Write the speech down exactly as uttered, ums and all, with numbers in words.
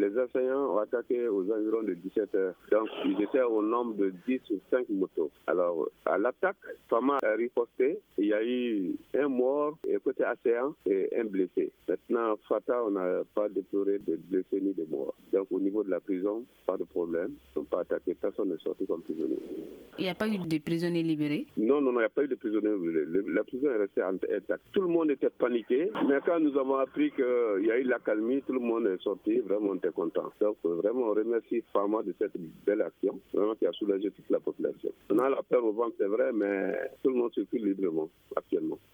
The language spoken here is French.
les assaillants ont attaqué aux environs de dix-sept heures. Donc, ils étaient au nombre de dix ou cinq motos. Alors, à l'attaque, Fama a riposté. Il y a eu un mort et côté assaillant et un blessé. Maintenant, Fata, on n'a pas déploré de blessés ni de morts. Donc, au niveau de la prison, pas de problème. Ils ne sont pas attaqués. Personne n'est sorti comme prisonnier. Il n'y a pas eu de prisonniers libérés? Non, non, non, il n'y a pas eu de prisonniers libérés. La prison est restée intacte. Tout le monde était paniqué. Mais quand nous avons appris qu'il y a eu l'accalmie, tout le monde est sorti. Vraiment, on était content. Donc, vraiment, on remercie Fama de cette belle action, vraiment qui a soulagé toute la population. On a la peur au ventre, c'est vrai, mais tout le monde circule librement actuellement.